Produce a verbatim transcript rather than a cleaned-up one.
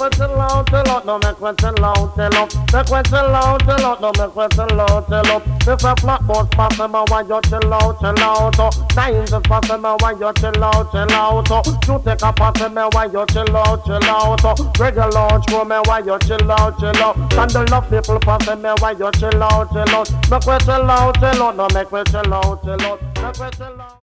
me chill out, chill out, no make me chill out, chill out. Make me chill out, chill out, no make me chill out, chill out. If a flat bus pass me, why you chill out, chill out? Oh, nine just pass me, why you chill out, chill out? Oh, you take a pass me, why you chill out, chill out? Oh, regular throw me, why you chill out, chill out? Candle of people pass me, why you chill out, chill out? Make me chill out, chill out, no make me chill out, chill out. Make me chill out.